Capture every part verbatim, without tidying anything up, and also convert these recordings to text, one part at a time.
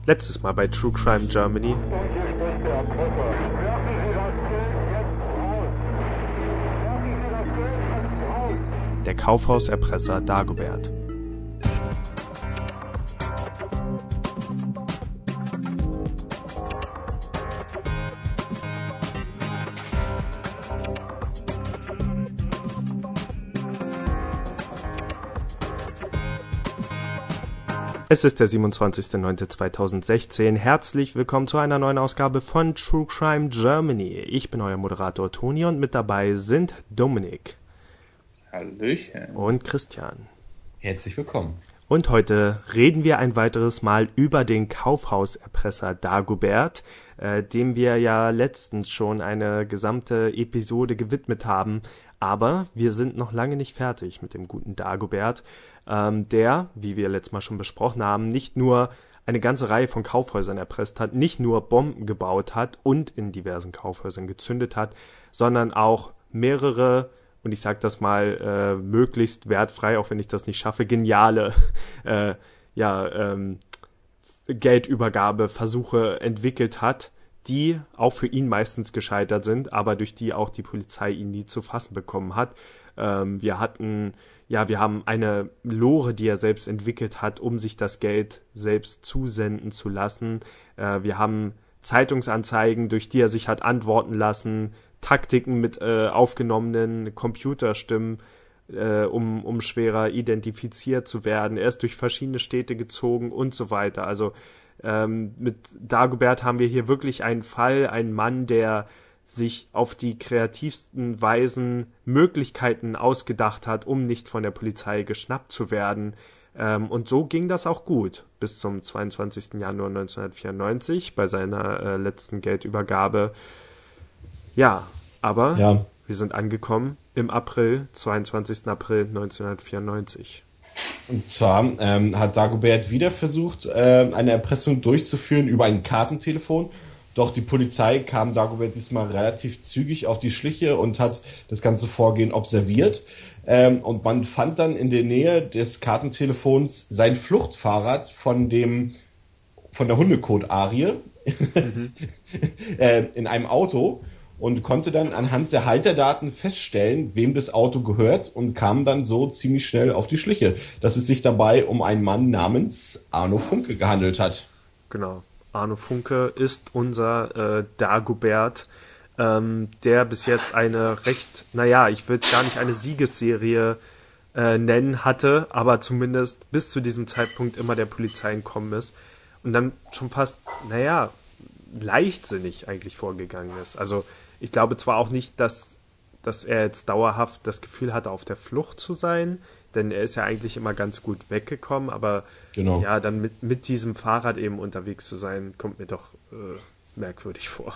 Letztes Mal bei True Crime Germany. Der Kaufhauserpresser Dagobert. Es ist der siebenundzwanzigster neunter zweitausendsechzehn. Herzlich willkommen zu einer neuen Ausgabe von True Crime Germany. Ich bin euer Moderator Toni und mit dabei sind Dominik. Hallöchen. Und Christian. Herzlich willkommen. Und heute reden wir ein weiteres Mal über den Kaufhauserpresser Dagobert, äh, dem wir ja letztens schon eine gesamte Episode gewidmet haben. Aber wir sind noch lange nicht fertig mit dem guten Dagobert, ähm, der, wie wir letztes Mal schon besprochen haben, nicht nur eine ganze Reihe von Kaufhäusern erpresst hat, nicht nur Bomben gebaut hat und in diversen Kaufhäusern gezündet hat, sondern auch mehrere, und ich sage das mal äh, möglichst wertfrei, auch wenn ich das nicht schaffe, geniale äh, ja, ähm, Geldübergabeversuche entwickelt hat, die auch für ihn meistens gescheitert sind, aber durch die auch die Polizei ihn nie zu fassen bekommen hat. Ähm, wir hatten, ja, wir haben eine Lore, die er selbst entwickelt hat, um sich das Geld selbst zusenden zu lassen. Äh, wir haben Zeitungsanzeigen, durch die er sich hat antworten lassen, Taktiken mit äh, aufgenommenen Computerstimmen, äh, um, um schwerer identifiziert zu werden. Er ist durch verschiedene Städte gezogen und so weiter. Also Ähm, mit Dagobert haben wir hier wirklich einen Fall, einen Mann, der sich auf die kreativsten Weisen Möglichkeiten ausgedacht hat, um nicht von der Polizei geschnappt zu werden. Ähm, und so ging das auch gut bis zum zweiundzwanzigsten Januar neunzehnhundertvierundneunzig bei seiner äh, letzten Geldübergabe. Ja, aber ja. Wir sind angekommen im April, zweiundzwanzigsten April neunzehnhundertvierundneunzig. Und zwar ähm, hat Dagobert wieder versucht, äh, eine Erpressung durchzuführen über ein Kartentelefon. Doch die Polizei kam Dagobert diesmal relativ zügig auf die Schliche und hat das ganze Vorgehen observiert. Ähm, und man fand dann in der Nähe des Kartentelefons sein Fluchtfahrrad von dem von der Hundekot-Arie mhm. äh, in einem Auto. Und konnte dann anhand der Halterdaten feststellen, wem das Auto gehört und kam dann so ziemlich schnell auf die Schliche, dass es sich dabei um einen Mann namens Arno Funke gehandelt hat. Genau, Arno Funke ist unser äh, Dagobert, ähm, der bis jetzt eine recht, naja, ich würde gar nicht eine Siegesserie äh, nennen hatte, aber zumindest bis zu diesem Zeitpunkt immer der Polizei entkommen ist und dann schon fast, naja, leichtsinnig eigentlich vorgegangen ist. Also ich glaube zwar auch nicht, dass, dass er jetzt dauerhaft das Gefühl hatte, auf der Flucht zu sein, denn er ist ja eigentlich immer ganz gut weggekommen, aber genau. ja, dann mit, mit diesem Fahrrad eben unterwegs zu sein, kommt mir doch äh, merkwürdig vor.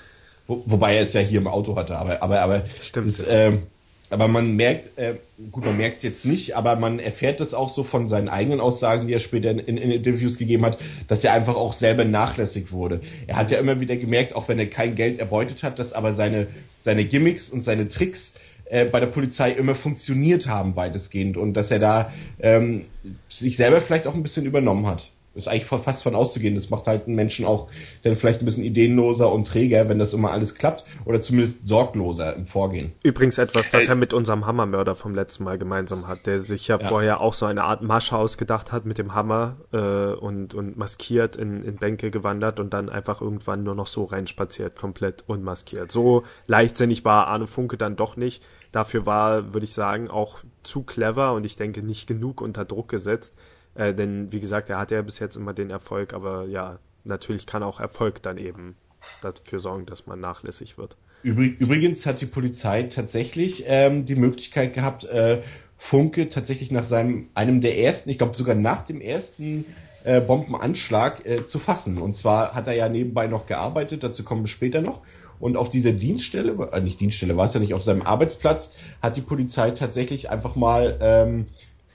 Wo, wobei er es ja hier im Auto hatte, aber aber aber Stimmt. Das, äh, aber man merkt, äh, gut, man merkt es jetzt nicht, aber man erfährt das auch so von seinen eigenen Aussagen, die er später in, in, in Interviews gegeben hat, dass er einfach auch selber nachlässig wurde. Er hat ja immer wieder gemerkt, auch wenn er kein Geld erbeutet hat, dass aber seine seine Gimmicks und seine Tricks äh, bei der Polizei immer funktioniert haben, weitestgehend, und dass er da ähm, sich selber vielleicht auch ein bisschen übernommen hat. Ist eigentlich fast von auszugehen. Das macht halt einen Menschen auch dann vielleicht ein bisschen ideenloser und träger, wenn das immer alles klappt, oder zumindest sorgloser im Vorgehen. Übrigens etwas, das er mit unserem Hammermörder vom letzten Mal gemeinsam hat, der sich ja, ja. vorher auch so eine Art Masche ausgedacht hat mit dem Hammer äh, und, und maskiert in, in Bänke gewandert und dann einfach irgendwann nur noch so reinspaziert, komplett unmaskiert. So leichtsinnig war Arno Funke dann doch nicht. Dafür war, würde ich sagen, auch zu clever und ich denke nicht genug unter Druck gesetzt. Äh, denn, wie gesagt, er hatte ja bis jetzt immer den Erfolg, aber ja, natürlich kann auch Erfolg dann eben dafür sorgen, dass man nachlässig wird. Übrigens hat die Polizei tatsächlich ähm, die Möglichkeit gehabt, äh, Funke tatsächlich nach seinem, einem der ersten, ich glaube sogar nach dem ersten äh, Bombenanschlag äh, zu fassen. Und zwar hat er ja nebenbei noch gearbeitet, dazu kommen wir später noch. Und auf dieser Dienststelle, äh, nicht Dienststelle, war es ja nicht, auf seinem Arbeitsplatz, hat die Polizei tatsächlich einfach mal ähm,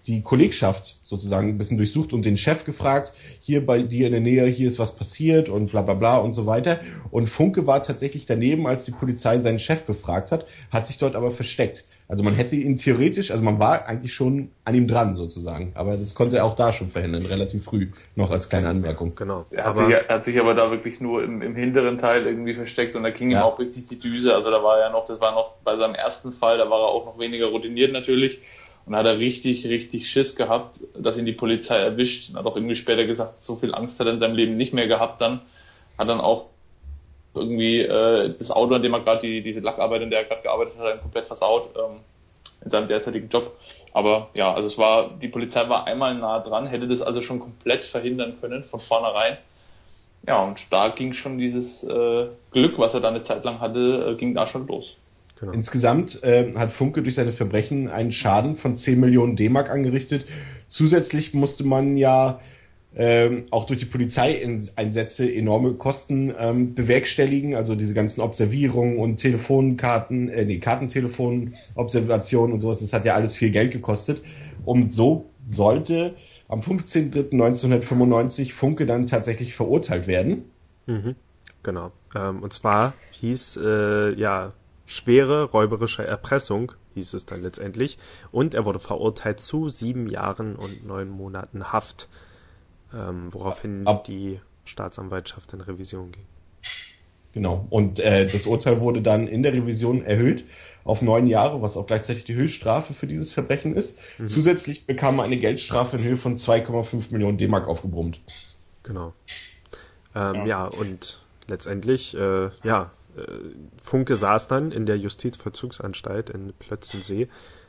die Kollegschaft sozusagen ein bisschen durchsucht und den Chef gefragt, hier bei dir in der Nähe, hier ist was passiert und bla bla bla und so weiter. Und Funke war tatsächlich daneben, als die Polizei seinen Chef befragt hat, hat sich dort aber versteckt. Also man hätte ihn theoretisch, also man war eigentlich schon an ihm dran sozusagen, aber das konnte er auch da schon verhindern, relativ früh, noch als kleine Anmerkung. Genau. Er hat, sich, er hat sich aber da wirklich nur im, im hinteren Teil irgendwie versteckt und da ging ja. ihm auch richtig die Düse. Also da war er noch, das war noch bei seinem ersten Fall, da war er auch noch weniger routiniert natürlich. Und hat er richtig, richtig Schiss gehabt, dass ihn die Polizei erwischt. Und hat auch irgendwie später gesagt, so viel Angst hat er in seinem Leben nicht mehr gehabt dann. Hat dann auch irgendwie äh, das Auto, an dem er gerade die, diese Lackarbeit, in der er gerade gearbeitet hat, komplett versaut ähm, in seinem derzeitigen Job. Aber ja, also es war, die Polizei war einmal nah dran, hätte das also schon komplett verhindern können, von vornherein. Ja, und da ging schon dieses äh, Glück, was er da eine Zeit lang hatte, äh, ging da schon los. Genau. Insgesamt äh, hat Funke durch seine Verbrechen einen Schaden von zehn Millionen D-Mark angerichtet. Zusätzlich musste man ja ähm, auch durch die Polizeieinsätze enorme Kosten ähm, bewerkstelligen, also diese ganzen Observierungen und Telefonkarten, äh, nee, Kartentelefonobservationen und sowas, das hat ja alles viel Geld gekostet. Und so sollte am fünfzehnten dritten neunzehnhundertfünfundneunzig Funke dann tatsächlich verurteilt werden. Mhm, genau. Ähm, und zwar hieß, äh, ja, schwere räuberische Erpressung, hieß es dann letztendlich. Und er wurde verurteilt zu sieben Jahren und neun Monaten Haft, ähm, woraufhin Ab- die Staatsanwaltschaft in Revision ging. Genau. Und äh, das Urteil wurde dann in der Revision erhöht auf neun Jahre, was auch gleichzeitig die Höchststrafe für dieses Verbrechen ist. Mhm. Zusätzlich bekam er eine Geldstrafe in Höhe von zwei Komma fünf Millionen D-Mark aufgebrummt. Genau. Ähm, ja. ja, und letztendlich, äh, ja, Funke saß dann in der Justizvollzugsanstalt in Plötzensee.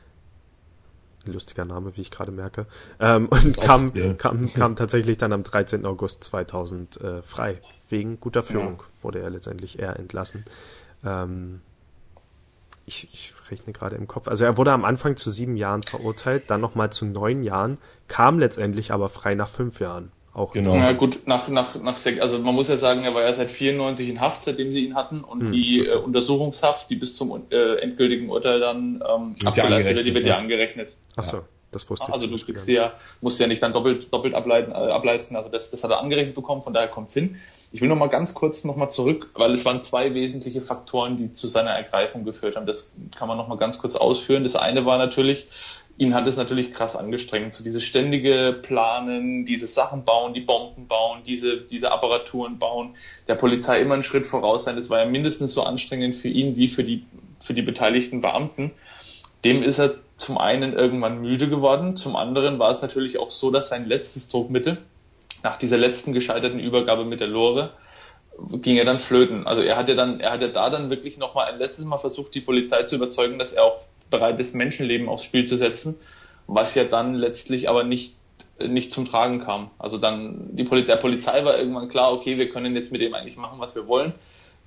Ein lustiger Name, wie ich gerade merke. Ähm, und kam, auch, ja. kam, kam tatsächlich dann am dreizehnten August zweitausend äh, frei. Wegen guter Führung ja. wurde er letztendlich eher entlassen. Ähm, ich, ich rechne gerade im Kopf. Also er wurde am Anfang zu sieben Jahren verurteilt, dann nochmal zu neun Jahren, kam letztendlich aber frei nach fünf Jahren. Auch genau. Na gut, nach, nach, nach, also man muss ja sagen, er war ja seit vierundneunzig in Haft, seitdem sie ihn hatten, und hm. die äh, Untersuchungshaft, die bis zum äh, endgültigen Urteil dann ähm, abgeleistet wird, die wird ja angerechnet. Ach so, das wusste ich. Also du kriegst ja, musst ja nicht dann doppelt, doppelt ableiten, äh, ableisten, also das, das hat er angerechnet bekommen, von daher kommt's hin. Ich will noch mal ganz kurz noch mal zurück, weil es waren zwei wesentliche Faktoren, die zu seiner Ergreifung geführt haben. Das kann man noch mal ganz kurz ausführen. Das eine war natürlich, ihn hat es natürlich krass angestrengt, so dieses ständige Planen, diese Sachen bauen, die Bomben bauen, diese diese Apparaturen bauen, der Polizei immer einen Schritt voraus sein. Das war ja mindestens so anstrengend für ihn wie für die für die beteiligten Beamten. Dem ist er zum einen irgendwann müde geworden, zum anderen war es natürlich auch so, dass sein letztes Druckmittel, nach dieser letzten gescheiterten Übergabe mit der Lore, ging er dann flöten. Also er hat ja dann, er hat ja da dann wirklich nochmal ein letztes Mal versucht, die Polizei zu überzeugen, dass er auch bereit ist, Menschenleben aufs Spiel zu setzen, was ja dann letztlich aber nicht nicht zum Tragen kam. Also dann die Poli- der Polizei war irgendwann klar, okay, wir können jetzt mit dem eigentlich machen, was wir wollen.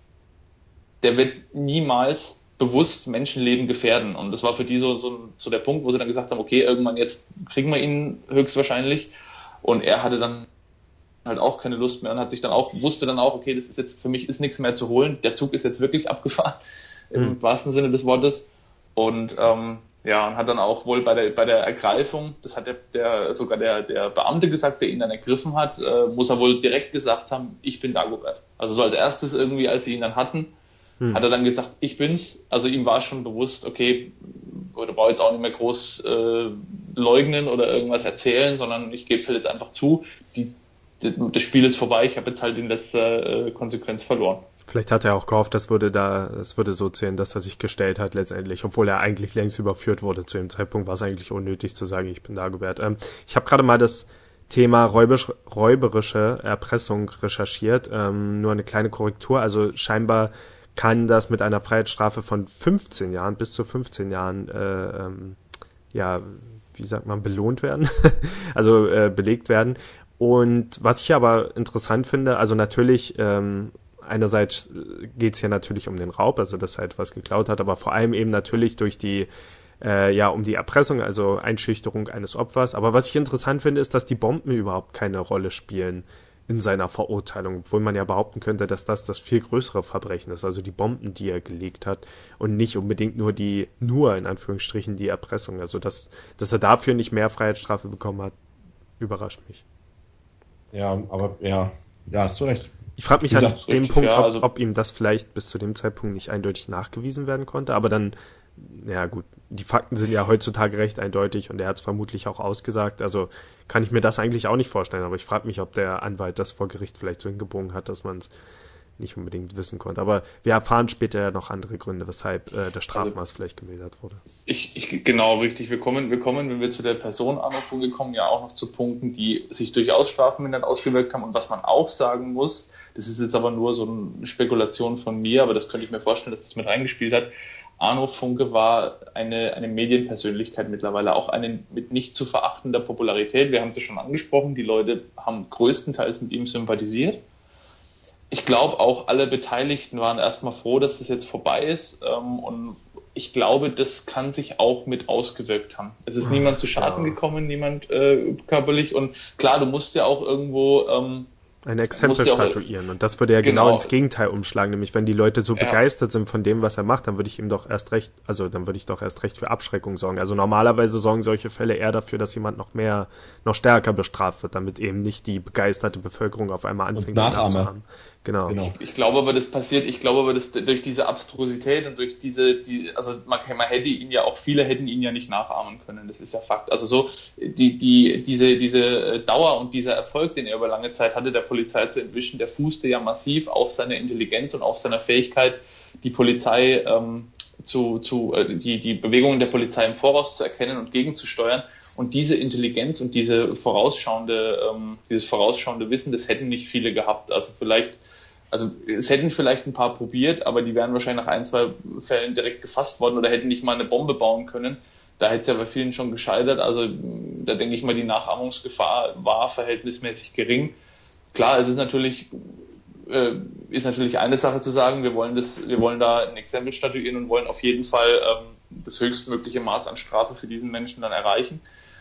Der wird niemals bewusst Menschenleben gefährden. Und das war für die so, so, so der Punkt, wo sie dann gesagt haben, okay, irgendwann jetzt kriegen wir ihn höchstwahrscheinlich. Und er hatte dann halt auch keine Lust mehr und hat sich dann auch, wusste dann auch, okay, das ist jetzt, für mich ist nichts mehr zu holen. Der Zug ist jetzt wirklich abgefahren, im mhm. wahrsten Sinne des Wortes. Und ähm, ja, und hat dann auch wohl bei der bei der Ergreifung, das hat der, der sogar der der Beamte gesagt, der ihn dann ergriffen hat, äh, muss er wohl direkt gesagt haben, ich bin Dagobert. Also so als erstes irgendwie, als sie ihn dann hatten, hm. hat er dann gesagt, ich bin's. Also ihm war schon bewusst, okay, oder brauche jetzt auch nicht mehr groß äh, leugnen oder irgendwas erzählen, sondern ich gebe es halt jetzt einfach zu, die, die, das Spiel ist vorbei, ich habe jetzt halt in letzter äh, Konsequenz verloren. Vielleicht hat er auch gehofft, das würde da, es würde so zählen, dass er sich gestellt hat letztendlich, obwohl er eigentlich längst überführt wurde. Zu dem Zeitpunkt war es eigentlich unnötig zu sagen, ich bin Dagobert. Ähm, ich habe gerade mal das Thema räubisch, räuberische Erpressung recherchiert. Ähm, nur eine kleine Korrektur. Also scheinbar kann das mit einer Freiheitsstrafe von fünfzehn Jahren bis zu fünfzehn Jahren, äh, ähm, ja, wie sagt man, belohnt werden, also äh, belegt werden. Und was ich aber interessant finde, also natürlich, ähm, einerseits geht's hier natürlich um den Raub, also dass er etwas geklaut hat, aber vor allem eben natürlich durch die, äh, ja, um die Erpressung, also Einschüchterung eines Opfers. Aber was ich interessant finde, ist, dass die Bomben überhaupt keine Rolle spielen in seiner Verurteilung, obwohl man ja behaupten könnte, dass das das viel größere Verbrechen ist, also die Bomben, die er gelegt hat und nicht unbedingt nur die, nur in Anführungsstrichen die Erpressung. Also dass, dass er dafür nicht mehr Freiheitsstrafe bekommen hat, überrascht mich. Ja, aber ja, ja, hast du recht. Ich frage mich an dem richtig, Punkt, ja, ob, also ob ihm das vielleicht bis zu dem Zeitpunkt nicht eindeutig nachgewiesen werden konnte, aber dann, ja gut, die Fakten sind ja heutzutage recht eindeutig und er hat es vermutlich auch ausgesagt, also kann ich mir das eigentlich auch nicht vorstellen, aber ich frage mich, ob der Anwalt das vor Gericht vielleicht so hingebogen hat, dass man es nicht unbedingt wissen konnte. Aber wir erfahren später ja noch andere Gründe, weshalb äh, das Strafmaß also, vielleicht gemildert wurde. Ich, ich, genau, richtig. Wir kommen, wir kommen, wenn wir zu der Person Arno kommen, ja auch noch zu Punkten, die sich durchaus strafmildernd ausgewirkt haben. Und was man auch sagen muss, das ist jetzt aber nur so eine Spekulation von mir, aber das könnte ich mir vorstellen, dass das mit reingespielt hat. Arno Funke war eine, eine Medienpersönlichkeit mittlerweile, auch eine mit nicht zu verachtender Popularität. Wir haben es ja schon angesprochen, die Leute haben größtenteils mit ihm sympathisiert. Ich glaube, auch alle Beteiligten waren erstmal froh, dass das jetzt vorbei ist. Ähm, und ich glaube, das kann sich auch mit ausgewirkt haben. Es ist niemand zu Schaden ja. gekommen, niemand äh, körperlich. Und klar, du musst ja auch irgendwo Ähm, ein Exempel statuieren. Und das würde ja genau, genau ins Gegenteil umschlagen. Nämlich, wenn die Leute so ja. begeistert sind von dem, was er macht, dann würde ich ihm doch erst recht, also dann würde ich doch erst recht für Abschreckung sorgen. Also normalerweise sorgen solche Fälle eher dafür, dass jemand noch mehr, noch stärker bestraft wird, damit eben nicht die begeisterte Bevölkerung auf einmal anfängt, nachzuahmen. Genau. genau. Ich, ich glaube aber, das passiert, ich glaube aber, dass durch diese Abstrusität und durch diese, die, also man, man hätte ihn ja auch, viele hätten ihn ja nicht nachahmen können. Das ist ja Fakt. Also so, die, die, diese, diese Dauer und dieser Erfolg, den er über lange Zeit hatte, der Polizei zu entwischen, der fußte ja massiv auf seiner Intelligenz und auf seiner Fähigkeit, die Polizei ähm, zu, zu äh, die, die Bewegungen der Polizei im Voraus zu erkennen und gegenzusteuern. Und diese Intelligenz und diese vorausschauende, ähm, dieses vorausschauende Wissen, das hätten nicht viele gehabt. Also vielleicht, also es hätten vielleicht ein paar probiert, aber die wären wahrscheinlich nach ein, zwei Fällen direkt gefasst worden oder hätten nicht mal eine Bombe bauen können. Da hätte es ja bei vielen schon gescheitert. Also da denke ich mal, die Nachahmungsgefahr war verhältnismäßig gering. Klar, es ist natürlich, äh, ist natürlich eine Sache zu sagen, wir wollen das, wir wollen da ein Exempel statuieren und wollen auf jeden Fall ähm, das höchstmögliche Maß an Strafe für diesen Menschen dann erreichen.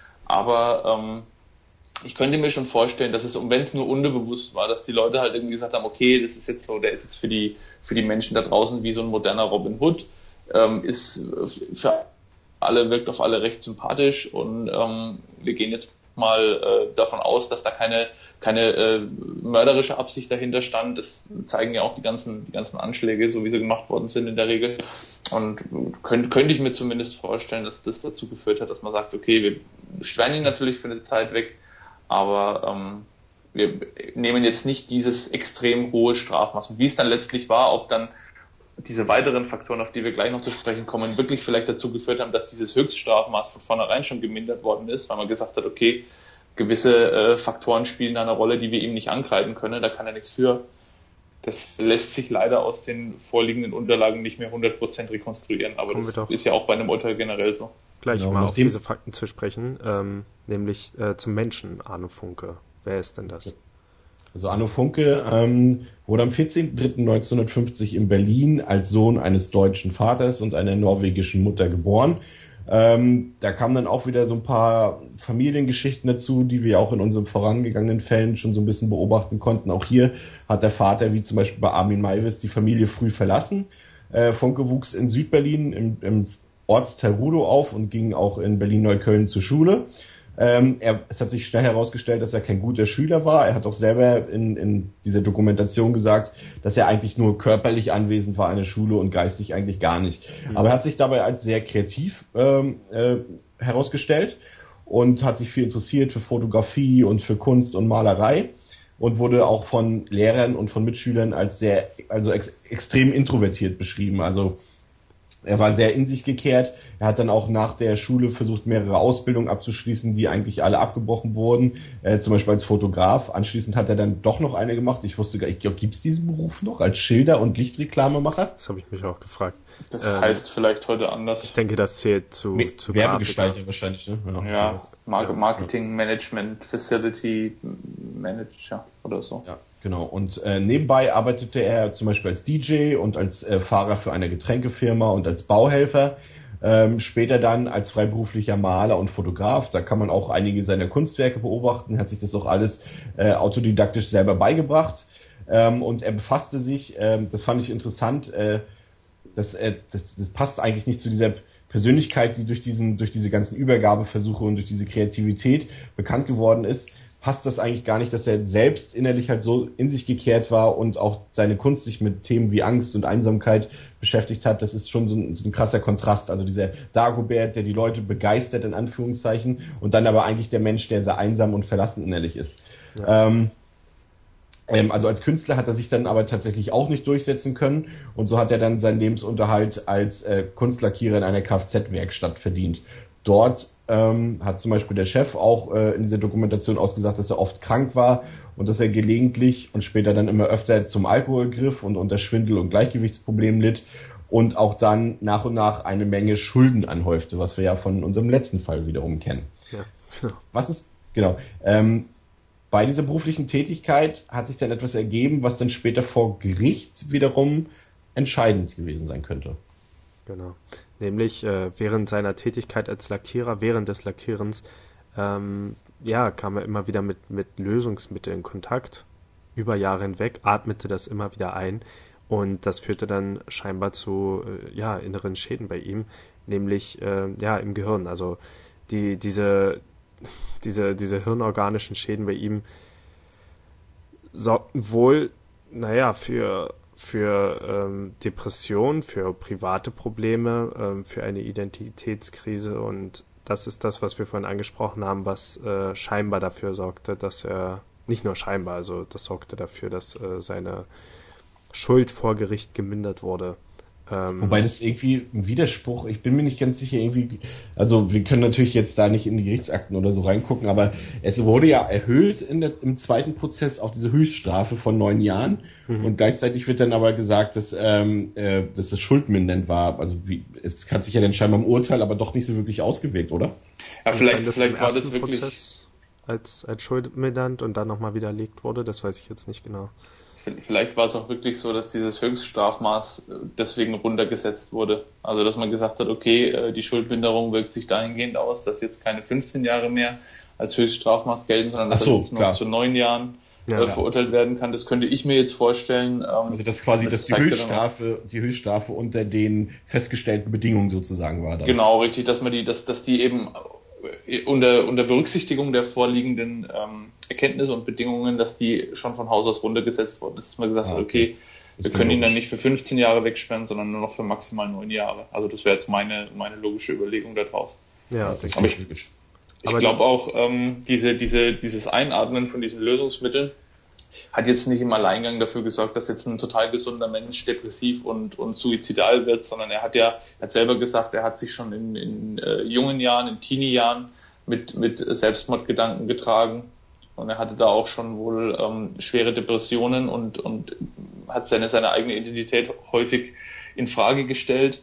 Aber ähm, ich könnte mir schon vorstellen, dass es, und wenn es nur unterbewusst war, dass die Leute halt irgendwie gesagt haben, okay, das ist jetzt so, der ist jetzt für die für die Menschen da draußen wie so ein moderner Robin Hood, ähm, ist für alle, wirkt auf alle recht sympathisch und ähm, wir gehen jetzt mal äh, davon aus, dass da keine keine äh, mörderische Absicht dahinter stand. Das zeigen ja auch die ganzen die ganzen Anschläge, so wie sie gemacht worden sind in der Regel. Und könnte könnte ich mir zumindest vorstellen, dass das dazu geführt hat, dass man sagt, okay, wir sperren ihn natürlich für eine Zeit weg, aber ähm, wir nehmen jetzt nicht dieses extrem hohe Strafmaß. Und wie es dann letztlich war, ob dann diese weiteren Faktoren, auf die wir gleich noch zu sprechen kommen, wirklich vielleicht dazu geführt haben, dass dieses Höchststrafmaß von vornherein schon gemindert worden ist, weil man gesagt hat, okay, gewisse äh, Faktoren spielen da eine Rolle, die wir ihm nicht ankreiden können, da kann er nichts für. Das lässt sich leider aus den vorliegenden Unterlagen nicht mehr hundert Prozent rekonstruieren, aber Kommen das ist ja auch bei einem Urteil generell so. Gleich genau, mal auf diese Fakten zu sprechen, ähm, nämlich äh, zum Menschen Arno Funke. Wer ist denn das? Also Arno Funke ähm, wurde am vierzehnten dritten neunzehnhundertfünfzig in Berlin als Sohn eines deutschen Vaters und einer norwegischen Mutter geboren. Ähm, da kamen dann auch wieder so ein paar Familiengeschichten dazu, die wir auch in unseren vorangegangenen Fällen schon so ein bisschen beobachten konnten. Auch hier hat der Vater, wie zum Beispiel bei Armin Maivis, die Familie früh verlassen. Äh, Funke wuchs in Südberlin im, im Ortsteil Rudow auf und ging auch in Berlin-Neukölln zur Schule. Ähm, er, es hat sich schnell herausgestellt, dass er kein guter Schüler war. Er hat auch selber in, in dieser Dokumentation gesagt, dass er eigentlich nur körperlich anwesend war an der Schule und geistig eigentlich gar nicht. Mhm. Aber er hat sich dabei als sehr kreativ ähm, äh, herausgestellt und hat sich viel interessiert für Fotografie und für Kunst und Malerei und wurde auch von Lehrern und von Mitschülern als sehr, also ex, extrem introvertiert beschrieben. Also er war sehr in sich gekehrt. Er hat dann auch nach der Schule versucht, mehrere Ausbildungen abzuschließen, die eigentlich alle abgebrochen wurden. Äh, zum Beispiel als Fotograf. Anschließend hat er dann doch noch eine gemacht. Ich wusste gar nicht, gibt es diesen Beruf noch als Schilder- und Lichtreklamemacher? Das habe ich mich auch gefragt. Das ähm, heißt vielleicht heute anders. Ich denke, das zählt zu, Me- zu Werbegestalter wahrscheinlich, ne? Ja, ja Mar- Marketing, Management, Facility Manager oder so. Ja. Genau, und äh, nebenbei arbeitete er zum Beispiel als D J und als äh, Fahrer für eine Getränkefirma und als Bauhelfer. Ähm, später dann als freiberuflicher Maler und Fotograf, da kann man auch einige seiner Kunstwerke beobachten, hat sich das auch alles äh, autodidaktisch selber beigebracht. Ähm, und er befasste sich, ähm, das fand ich interessant, äh, das, äh, das, das passt eigentlich nicht zu dieser Persönlichkeit, die durch diesen, durch diese ganzen Übergabeversuche und durch diese Kreativität bekannt geworden ist, passt das eigentlich gar nicht, dass er selbst innerlich halt so in sich gekehrt war und auch seine Kunst sich mit Themen wie Angst und Einsamkeit beschäftigt hat. Das ist schon so ein, so ein krasser Kontrast. Also dieser Dagobert, der die Leute begeistert, in Anführungszeichen, und dann aber eigentlich der Mensch, der sehr einsam und verlassen innerlich ist. Ja. Ähm, ähm, also als Künstler hat er sich dann aber tatsächlich auch nicht durchsetzen können und so hat er dann seinen Lebensunterhalt als äh, Kunstlackierer in einer Kfz-Werkstatt verdient. Dort ähm, hat zum Beispiel der Chef auch äh, in dieser Dokumentation ausgesagt, dass er oft krank war und dass er gelegentlich und später dann immer öfter zum Alkohol griff und unter Schwindel- und Gleichgewichtsproblemen litt und auch dann nach und nach eine Menge Schulden anhäufte, was wir ja von unserem letzten Fall wiederum kennen. Ja, genau. Was ist, genau, ähm, bei dieser beruflichen Tätigkeit hat sich dann etwas ergeben, was dann später vor Gericht wiederum entscheidend gewesen sein könnte. Genau. Nämlich äh, während seiner Tätigkeit als Lackierer, während des Lackierens, ähm, ja, kam er immer wieder mit, mit Lösungsmitteln in Kontakt, über Jahre hinweg, atmete das immer wieder ein und das führte dann scheinbar zu äh, ja, inneren Schäden bei ihm, nämlich äh, ja im Gehirn. Also die diese diese diese hirnorganischen Schäden bei ihm sorgten wohl, naja, für für ähm, Depressionen, für private Probleme, ähm, für eine Identitätskrise und das ist das, was wir vorhin angesprochen haben, was äh, scheinbar dafür sorgte, dass er, nicht nur scheinbar, also das sorgte dafür, dass äh, seine Schuld vor Gericht gemindert wurde. Ähm, Wobei das irgendwie ein Widerspruch, ich bin mir nicht ganz sicher, irgendwie, also wir können natürlich jetzt da nicht in die Gerichtsakten oder so reingucken, aber es wurde ja erhöht in der, im zweiten Prozess auf diese Höchststrafe von neun Jahren mhm. und gleichzeitig wird dann aber gesagt, dass, ähm, äh, dass das schuldmindernd war. Also wie, es hat sich ja dann scheinbar im Urteil aber doch nicht so wirklich ausgewirkt, oder? Ja, vielleicht, vielleicht war das wirklich Prozess als, als schuldmindernd und dann nochmal widerlegt wurde, das weiß ich jetzt nicht genau. Vielleicht war es auch wirklich so, dass dieses Höchststrafmaß deswegen runtergesetzt wurde. Also, dass man gesagt hat, okay, die Schuldminderung wirkt sich dahingehend aus, dass jetzt keine fünfzehn Jahre mehr als Höchststrafmaß gelten, sondern dass so, er nur zu neun Jahren ja, äh, verurteilt ja. werden kann. Das könnte ich mir jetzt vorstellen. Ähm, also, dass quasi, das dass die Höchststrafe, die Höchststrafe unter den festgestellten Bedingungen sozusagen war. Dann. Genau, richtig, dass man die, dass, dass die eben unter, unter Berücksichtigung der vorliegenden ähm, Erkenntnisse und Bedingungen, dass die schon von Haus aus runtergesetzt wurden. Das ist mal gesagt, ah, okay, okay wir können ihn dann nicht für fünfzehn Jahre wegsperren, sondern nur noch für maximal neun Jahre. Also das wäre jetzt meine meine logische Überlegung da draus. Ja, das ist aber ich, ich glaube auch, ähm, diese diese dieses Einatmen von diesen Lösungsmitteln hat jetzt nicht im Alleingang dafür gesorgt, dass jetzt ein total gesunder Mensch depressiv und, und suizidal wird, sondern er hat ja, er hat selber gesagt, er hat sich schon in, in äh, jungen Jahren, in Teenie-Jahren mit, mit Selbstmordgedanken getragen und er hatte da auch schon wohl ähm, schwere Depressionen und, und hat seine, seine eigene Identität häufig in Frage gestellt,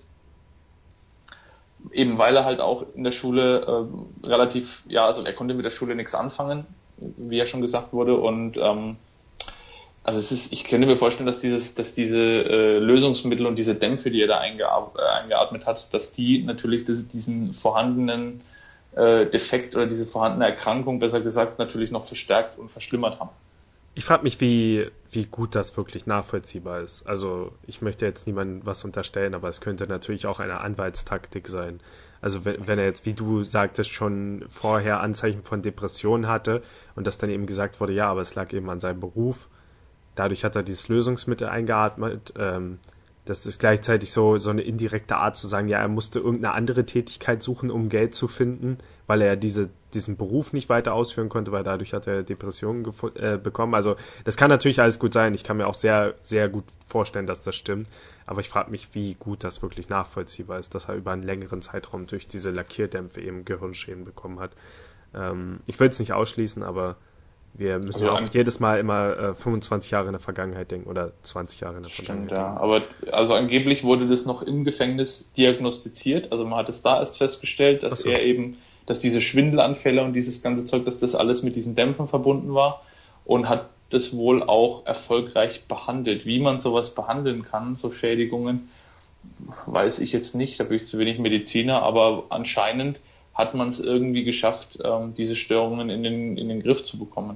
eben weil er halt auch in der Schule äh, relativ, ja, also er konnte mit der Schule nichts anfangen, wie ja schon gesagt wurde und ähm, also es ist, ich könnte mir vorstellen, dass dieses, dass diese äh, Lösungsmittel und diese Dämpfe, die er da eingeat- äh, eingeatmet hat, dass die natürlich das, diesen vorhandenen äh, Defekt oder diese vorhandene Erkrankung, besser gesagt, natürlich noch verstärkt und verschlimmert haben. Ich frage mich, wie wie gut das wirklich nachvollziehbar ist. Also ich möchte jetzt niemandem was unterstellen, aber es könnte natürlich auch eine Anwaltstaktik sein. Also wenn, wenn er jetzt, wie du sagtest, schon vorher Anzeichen von Depressionen hatte und das dann eben gesagt wurde, ja, aber es lag eben an seinem Beruf. Dadurch hat er dieses Lösungsmittel eingeatmet. Ähm, das ist gleichzeitig so so eine indirekte Art zu sagen, ja, er musste irgendeine andere Tätigkeit suchen, um Geld zu finden, weil er diese diesen Beruf nicht weiter ausführen konnte, weil dadurch hat er Depressionen gefu- äh, bekommen. Also das kann natürlich alles gut sein. Ich kann mir auch sehr, sehr gut vorstellen, dass das stimmt. Aber ich frage mich, wie gut das wirklich nachvollziehbar ist, dass er über einen längeren Zeitraum durch diese Lackierdämpfe eben Gehirnschäden bekommen hat. Ähm, ich will es nicht ausschließen, aber wir müssen also ja auch jedes Mal immer äh, fünfundzwanzig Jahre in der Vergangenheit denken oder zwanzig Jahre in der Vergangenheit. Stimmt, ja. Aber also angeblich wurde das noch im Gefängnis diagnostiziert. Also man hat es da erst festgestellt, dass so. er eben, dass diese Schwindelanfälle und dieses ganze Zeug, dass das alles mit diesen Dämpfen verbunden war und hat das wohl auch erfolgreich behandelt. Wie man sowas behandeln kann, so Schädigungen, weiß ich jetzt nicht, da bin ich zu wenig Mediziner, aber anscheinend hat man es irgendwie geschafft, ähm, diese Störungen in den, in den Griff zu bekommen.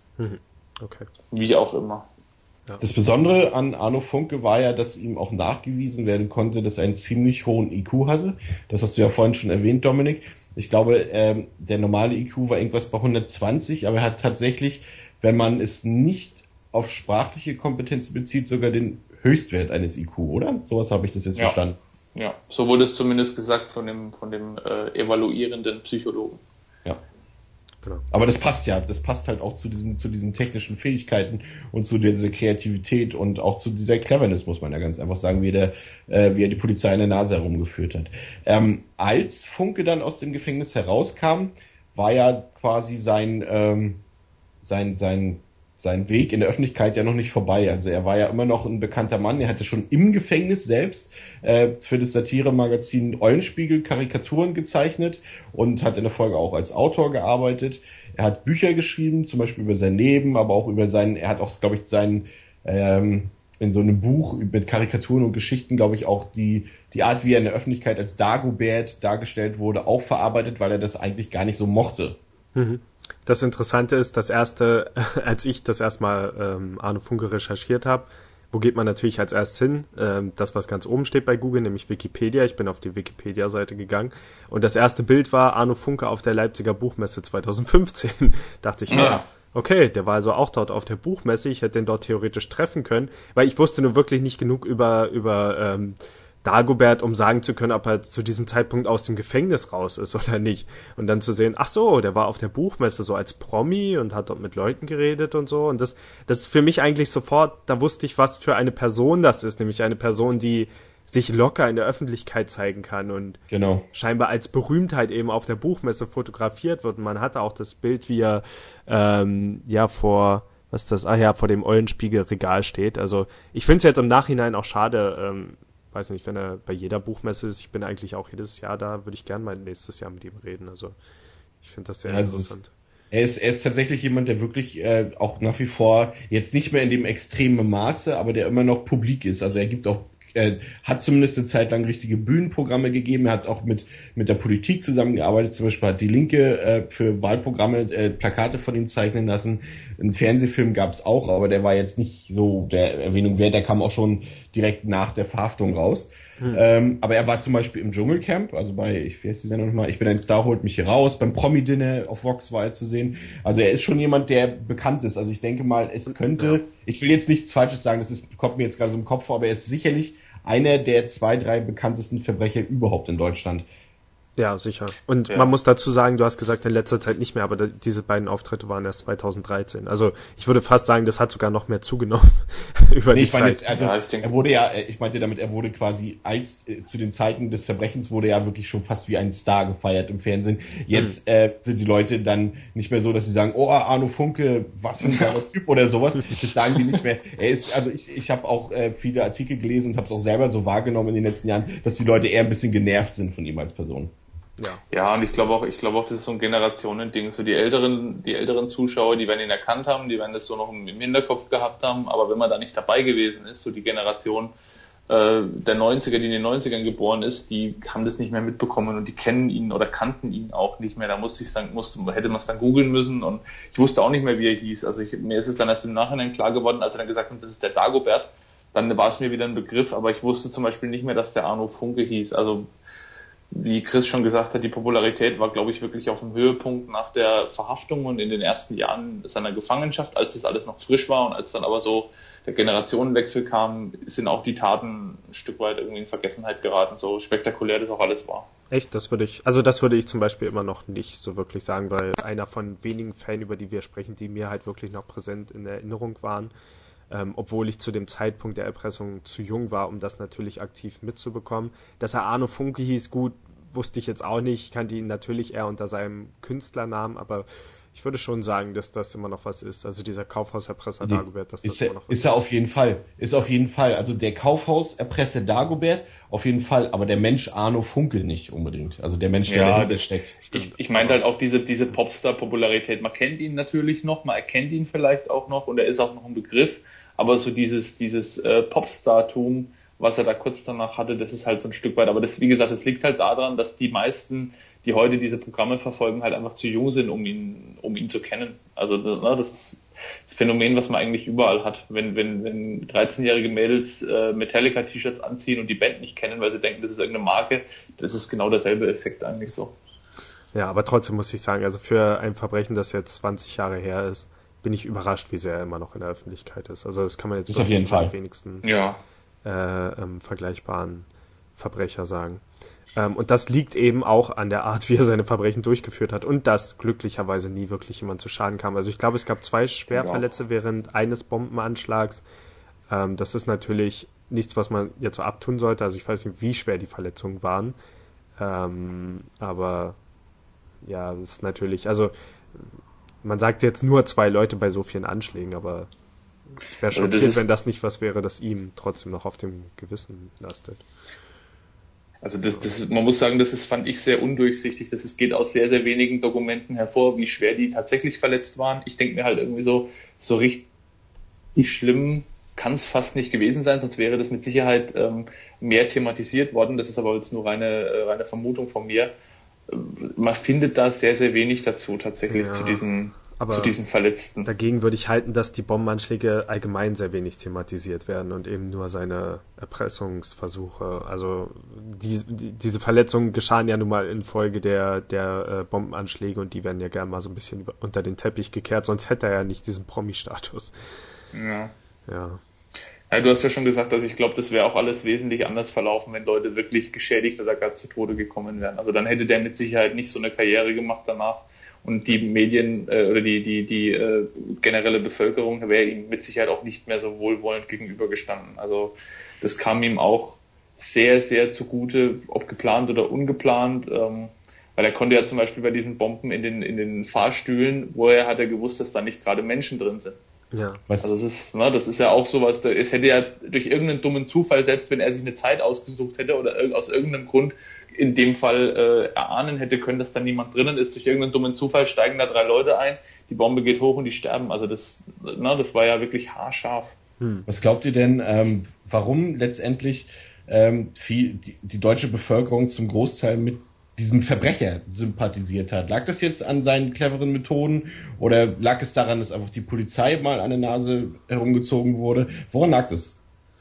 Okay. Wie auch immer. Ja. Das Besondere an Arno Funke war ja, dass ihm auch nachgewiesen werden konnte, dass er einen ziemlich hohen I Q hatte. Das hast du ja vorhin schon erwähnt, Dominik. Ich glaube, ähm, der normale I Q war irgendwas bei hundertzwanzig, aber er hat tatsächlich, wenn man es nicht auf sprachliche Kompetenz bezieht, sogar den Höchstwert eines I Q, oder? Sowas habe ich das jetzt ja. verstanden. Ja, so wurde es zumindest gesagt von dem, von dem äh, evaluierenden Psychologen. Ja. Genau. Aber das passt ja, das passt halt auch zu diesen, zu diesen technischen Fähigkeiten und zu dieser Kreativität und auch zu dieser Cleverness, muss man ja ganz einfach sagen, wie, der, äh, wie er die Polizei in der Nase herumgeführt hat. Ähm, als Funke dann aus dem Gefängnis herauskam, war ja quasi sein, ähm, sein, sein, sein Weg in der Öffentlichkeit ja noch nicht vorbei. Also er war ja immer noch ein bekannter Mann. Er hatte schon im Gefängnis selbst äh, für das Satire-Magazin Eulenspiegel Karikaturen gezeichnet und hat in der Folge auch als Autor gearbeitet. Er hat Bücher geschrieben, zum Beispiel über sein Leben, aber auch über seinen, er hat auch, glaube ich, seinen, ähm, in so einem Buch mit Karikaturen und Geschichten, glaube ich, auch die, die Art, wie er in der Öffentlichkeit als Dagobert dargestellt wurde, auch verarbeitet, weil er das eigentlich gar nicht so mochte. Mhm. Das Interessante ist, das erste, als ich das erstmal ähm, Arno Funke recherchiert habe, wo geht man natürlich als erstes hin? Ähm, das, was ganz oben steht bei Google, nämlich Wikipedia. Ich bin auf die Wikipedia-Seite gegangen und das erste Bild war Arno Funke auf der Leipziger Buchmesse zweitausendfünfzehn. Dachte ich, ja. ja, okay, der war also auch dort auf der Buchmesse. Ich hätte den dort theoretisch treffen können, weil ich wusste nur wirklich nicht genug über über ähm, Dagobert, um sagen zu können, ob er zu diesem Zeitpunkt aus dem Gefängnis raus ist oder nicht. Und dann zu sehen, ach so, der war auf der Buchmesse so als Promi und hat dort mit Leuten geredet und so. Und das, das ist für mich eigentlich sofort, da wusste ich, was für eine Person das ist, nämlich eine Person, die sich locker in der Öffentlichkeit zeigen kann und genau. scheinbar als Berühmtheit eben auf der Buchmesse fotografiert wird. Und man hatte auch das Bild, wie er ähm, ja vor, was ist das, ah ja, vor dem Eulenspiegel-Regal steht. Also ich finde es jetzt im Nachhinein auch schade, ähm, weiß nicht, wenn er bei jeder Buchmesse ist, ich bin eigentlich auch jedes Jahr da, würde ich gerne mal nächstes Jahr mit ihm reden. Also ich finde das sehr ja, interessant. Er ist, er ist tatsächlich jemand, der wirklich äh, auch nach wie vor jetzt nicht mehr in dem extremen Maße, aber der immer noch publik ist. Also er gibt auch Er hat zumindest eine Zeit lang richtige Bühnenprogramme gegeben. Er hat auch mit mit der Politik zusammengearbeitet. Zum Beispiel hat die Linke äh, für Wahlprogramme äh, Plakate von ihm zeichnen lassen. Einen Fernsehfilm gab es auch, aber der war jetzt nicht so der Erwähnung wert. Der kam auch schon direkt nach der Verhaftung raus. Hm. Ähm, aber er war zum Beispiel im Dschungelcamp, also bei, ich weiß die Sendung nochmal, ich bin ein Star, holt mich hier raus. Beim Promi-Dinner auf Vox war er zu sehen. Also er ist schon jemand, der bekannt ist. Also ich denke mal, es könnte, ja. ich will jetzt nichts Falsches sagen, das ist, kommt mir jetzt gerade so im Kopf vor, aber er ist sicherlich einer der zwei, drei bekanntesten Verbrecher überhaupt in Deutschland. Ja, sicher. Und ja. man muss dazu sagen, du hast gesagt, in letzter Zeit nicht mehr, aber da, diese beiden Auftritte waren erst zweitausenddreizehn. Also ich würde fast sagen, das hat sogar noch mehr zugenommen über nee, die ich Zeit. Meine jetzt, also ja, ich denke, er wurde ja, ich meinte damit, er wurde quasi als äh, zu den Zeiten des Verbrechens wurde er ja wirklich schon fast wie ein Star gefeiert im Fernsehen. Jetzt mhm. äh, sind die Leute dann nicht mehr so, dass sie sagen, oh, Arno Funke, was für ein geiler Typ oder sowas. Das sagen die nicht mehr. Er ist, also ich, ich habe auch äh, viele Artikel gelesen und habe es auch selber so wahrgenommen in den letzten Jahren, dass die Leute eher ein bisschen genervt sind von ihm als Person. Ja. ja, und ich glaube auch, ich glaube auch, das ist so ein Generationending. So die älteren, die älteren Zuschauer, die werden ihn erkannt haben, die werden das so noch im Hinterkopf gehabt haben, aber wenn man da nicht dabei gewesen ist, so die Generation äh, der neunziger, die in den neunzigern geboren ist, die haben das nicht mehr mitbekommen und die kennen ihn oder kannten ihn auch nicht mehr. Da musste ich dann, musste, hätte man es dann googeln müssen und ich wusste auch nicht mehr, wie er hieß. Also ich, mir ist es dann erst im Nachhinein klar geworden, als er dann gesagt hat, das ist der Dagobert, dann war es mir wieder ein Begriff, aber ich wusste zum Beispiel nicht mehr, dass der Arno Funke hieß. Also wie Chris schon gesagt hat, die Popularität war, glaube ich, wirklich auf dem Höhepunkt nach der Verhaftung und in den ersten Jahren seiner Gefangenschaft, als das alles noch frisch war und als dann aber so der Generationenwechsel kam, sind auch die Taten ein Stück weit irgendwie in Vergessenheit geraten, so spektakulär das auch alles war. Echt? Das würde ich, also das würde ich zum Beispiel immer noch nicht so wirklich sagen, weil einer von wenigen Fällen, über die wir sprechen, die mir halt wirklich noch präsent in Erinnerung waren, Ähm, obwohl ich zu dem Zeitpunkt der Erpressung zu jung war, um das natürlich aktiv mitzubekommen. Dass er Arno Funke hieß, gut, wusste ich jetzt auch nicht. Ich kannte ihn natürlich eher unter seinem Künstlernamen, aber ich würde schon sagen, dass das immer noch was ist. Also dieser Kaufhauserpresser nee, Dagobert, dass das ist immer er, noch was ist. Ist er auf jeden Fall. Ist auf jeden Fall. Also der Kaufhauserpresser Dagobert auf jeden Fall, aber der Mensch Arno Funke nicht unbedingt. Also der Mensch, der ja, dahinter steckt. Ich, ich meinte halt auch diese, diese Popstar-Popularität. Man kennt ihn natürlich noch, man erkennt ihn vielleicht auch noch und er ist auch noch ein Begriff. Aber so dieses, dieses äh, Popstartum was er da kurz danach hatte, das ist halt so ein Stück weit. Aber das, wie gesagt, das liegt halt daran, dass die meisten, die heute diese Programme verfolgen, halt einfach zu jung sind, um ihn, um ihn zu kennen. Also na, das ist das Phänomen, was man eigentlich überall hat. Wenn, wenn, wenn dreizehnjährige Mädels äh, Metallica-T-Shirts anziehen und die Band nicht kennen, weil sie denken, das ist irgendeine Marke, das ist genau derselbe Effekt eigentlich so. Ja, aber trotzdem muss ich sagen, also für ein Verbrechen, das jetzt zwanzig Jahre her ist, bin ich überrascht, wie sehr er immer noch in der Öffentlichkeit ist. Also das kann man jetzt ist auf jeden Fall die wenigsten ja. äh, ähm, vergleichbaren Verbrecher sagen. Ähm, und das liegt eben auch an der Art, wie er seine Verbrechen durchgeführt hat und dass glücklicherweise nie wirklich jemand zu Schaden kam. Also ich glaube, es gab zwei Schwerverletzte während eines Bombenanschlags. Ähm, das ist natürlich nichts, was man jetzt so abtun sollte. Also ich weiß nicht, wie schwer die Verletzungen waren. Ähm, aber ja, es ist natürlich, also man sagt jetzt nur zwei Leute bei so vielen Anschlägen, aber ich wäre schockiert, also wenn das nicht was wäre, das ihm trotzdem noch auf dem Gewissen lastet. Also das, das, man muss sagen, das ist, fand ich, sehr undurchsichtig. Das ist, geht aus sehr, sehr wenigen Dokumenten hervor, wie schwer die tatsächlich verletzt waren. Ich denke mir halt irgendwie so, so richtig schlimm kann es fast nicht gewesen sein, sonst wäre das mit Sicherheit ähm, mehr thematisiert worden. Das ist aber jetzt nur reine, äh, reine Vermutung von mir. Man findet da sehr, sehr wenig dazu tatsächlich ja, zu diesen aber zu diesen Verletzten. Dagegen würde ich halten, dass die Bombenanschläge allgemein sehr wenig thematisiert werden und eben nur seine Erpressungsversuche. Also die, die, diese Verletzungen geschahen ja nun mal infolge der, der äh, Bombenanschläge und die werden ja gerne mal so ein bisschen über, unter den Teppich gekehrt, sonst hätte er ja nicht diesen Promi-Status. Ja. Ja. Ja, du hast ja schon gesagt, also ich glaube, das wäre auch alles wesentlich anders verlaufen, wenn Leute wirklich geschädigt oder gar zu Tode gekommen wären. Also dann hätte der mit Sicherheit nicht so eine Karriere gemacht danach und die Medien äh, oder die die die äh, generelle Bevölkerung wäre ihm mit Sicherheit auch nicht mehr so wohlwollend gegenübergestanden. Also das kam ihm auch sehr, sehr zugute, ob geplant oder ungeplant, ähm, weil er konnte ja zum Beispiel bei diesen Bomben in den in den Fahrstühlen, woher hat er gewusst, dass da nicht gerade Menschen drin sind. Ja. Also das ist, ne, das ist ja auch sowas, da, es hätte ja durch irgendeinen dummen Zufall, selbst wenn er sich eine Zeit ausgesucht hätte oder aus irgendeinem Grund in dem Fall äh, erahnen hätte können, dass da niemand drinnen ist, durch irgendeinen dummen Zufall steigen da drei Leute ein, die Bombe geht hoch und die sterben. Also das, ne, das war ja wirklich haarscharf. Hm. Was glaubt ihr denn, ähm, warum letztendlich ähm, viel, die, die deutsche Bevölkerung zum Großteil mit diesem Verbrecher sympathisiert hat? Lag das jetzt an seinen cleveren Methoden oder lag es daran, dass einfach die Polizei mal an der Nase herumgezogen wurde? Woran lag das?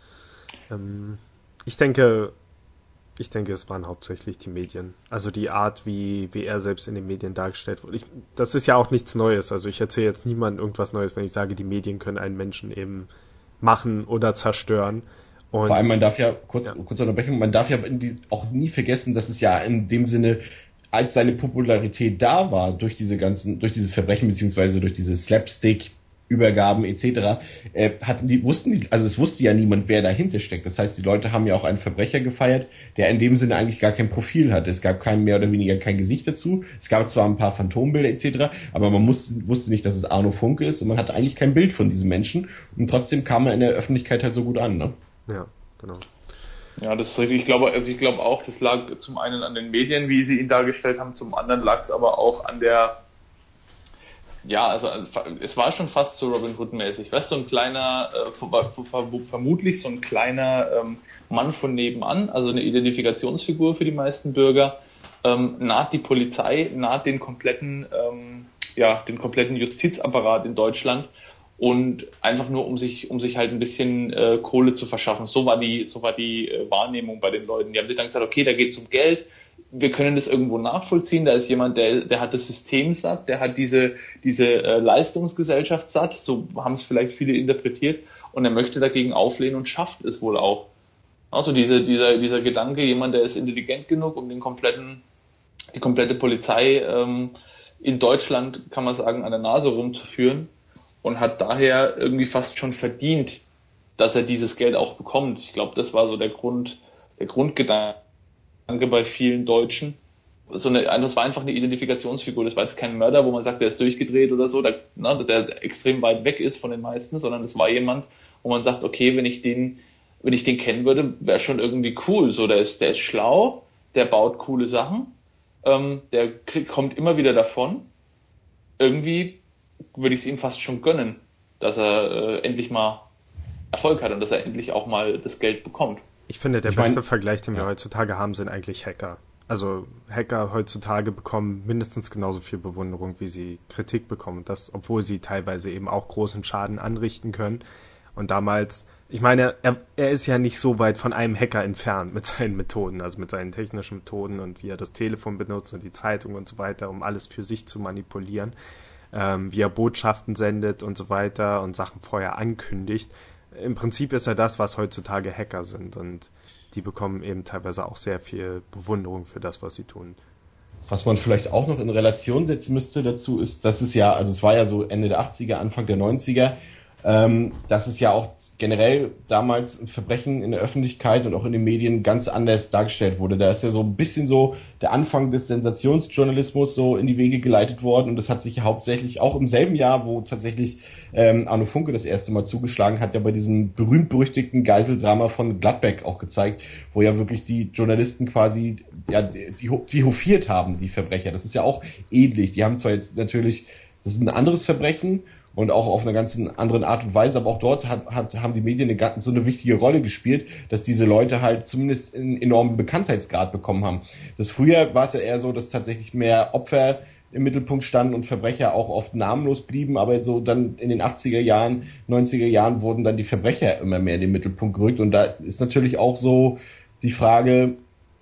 Ähm, ich denke, ich denke, es waren hauptsächlich die Medien. Also die Art, wie, wie er selbst in den Medien dargestellt wurde. Ich, das ist ja auch nichts Neues. Also ich erzähle jetzt niemandem irgendwas Neues, wenn ich sage, die Medien können einen Menschen eben machen oder zerstören. Und vor allem, man darf ja, kurz, ja. kurz Unterbrechung, man darf ja auch nie vergessen, dass es ja in dem Sinne, als seine Popularität da war, durch diese ganzen, durch diese Verbrechen, beziehungsweise durch diese Slapstick-Übergaben et cetera, äh, hatten die, wussten die, also es wusste ja niemand, wer dahinter steckt. Das heißt, die Leute haben ja auch einen Verbrecher gefeiert, der in dem Sinne eigentlich gar kein Profil hatte. Es gab kein, mehr oder weniger kein Gesicht dazu. Es gab zwar ein paar Phantombilder et cetera, aber man musste, wusste nicht, dass es Arno Funke ist und man hatte eigentlich kein Bild von diesem Menschen und trotzdem kam er in der Öffentlichkeit halt so gut an, ne? Ja, genau. Ja, das ist richtig. Ich glaube, also ich glaube auch, das lag zum einen an den Medien, wie sie ihn dargestellt haben, zum anderen lag es aber auch an der, ja, also es war schon fast so Robin Hood-mäßig, weißt du, so ein kleiner, äh, vermutlich so ein kleiner ähm, Mann von nebenan, also eine Identifikationsfigur für die meisten Bürger, ähm, naht die Polizei, naht den kompletten, ähm, ja, den kompletten Justizapparat in Deutschland. Und einfach nur, um sich, um sich halt ein bisschen äh, Kohle zu verschaffen. So war die, so war die äh, Wahrnehmung bei den Leuten. Die haben sich dann gesagt, okay, da geht's um Geld. Wir können das irgendwo nachvollziehen. Da ist jemand, der, der hat das System satt, der hat diese, diese äh, Leistungsgesellschaft satt. So haben es vielleicht viele interpretiert. Und er möchte dagegen auflehnen und schafft es wohl auch. Also diese, dieser, dieser Gedanke, jemand, der ist intelligent genug, um den kompletten, die komplette Polizei ähm, in Deutschland, kann man sagen, an der Nase rumzuführen. Und hat daher irgendwie fast schon verdient, dass er dieses Geld auch bekommt. Ich glaube, das war so der Grund, der Grundgedanke bei vielen Deutschen. So eine, das war einfach eine Identifikationsfigur. Das war jetzt kein Mörder, wo man sagt, der ist durchgedreht oder so, der, ne, der extrem weit weg ist von den meisten, sondern das war jemand, wo man sagt, okay, wenn ich den, wenn ich den kennen würde, wäre schon irgendwie cool. So, der ist, der ist schlau, der baut coole Sachen, ähm, der krieg, kommt immer wieder davon. Irgendwie würde ich es ihm fast schon gönnen, dass er äh, endlich mal Erfolg hat und dass er endlich auch mal das Geld bekommt. Ich finde, der Ich beste mein, Vergleich, den wir ja. heutzutage haben, sind eigentlich Hacker. Also Hacker heutzutage bekommen mindestens genauso viel Bewunderung, wie sie Kritik bekommen. Das, obwohl sie teilweise eben auch großen Schaden anrichten können. Und damals, ich meine, er, er ist ja nicht so weit von einem Hacker entfernt mit seinen Methoden, also mit seinen technischen Methoden und wie er das Telefon benutzt und die Zeitung und so weiter, um alles für sich zu manipulieren, ähm, wie er Botschaften sendet und so weiter und Sachen vorher ankündigt. Im Prinzip ist er das, was heutzutage Hacker sind, und die bekommen eben teilweise auch sehr viel Bewunderung für das, was sie tun. Was man vielleicht auch noch in Relation setzen müsste dazu ist, dass es ja, also es war ja so Ende der achtziger, Anfang der neunziger, ähm, dass es ja auch generell damals ein Verbrechen in der Öffentlichkeit und auch in den Medien ganz anders dargestellt wurde. Da ist ja so ein bisschen so der Anfang des Sensationsjournalismus so in die Wege geleitet worden, und das hat sich ja hauptsächlich auch im selben Jahr, wo tatsächlich ähm, Arno Funke das erste Mal zugeschlagen hat, ja bei diesem berühmt-berüchtigten Geiseldrama von Gladbeck auch gezeigt, wo ja wirklich die Journalisten quasi, ja, die, die, die hofiert haben, die Verbrecher. Das ist ja auch ähnlich. Die haben zwar jetzt natürlich, das ist ein anderes Verbrechen und auch auf einer ganz anderen Art und Weise, aber auch dort hat, hat, haben die Medien eine, so eine wichtige Rolle gespielt, dass diese Leute halt zumindest einen enormen Bekanntheitsgrad bekommen haben. Das früher war es ja eher so, dass tatsächlich mehr Opfer im Mittelpunkt standen und Verbrecher auch oft namenlos blieben, aber so dann in den achtziger Jahren, neunziger Jahren wurden dann die Verbrecher immer mehr in den Mittelpunkt gerückt, und da ist natürlich auch so die Frage,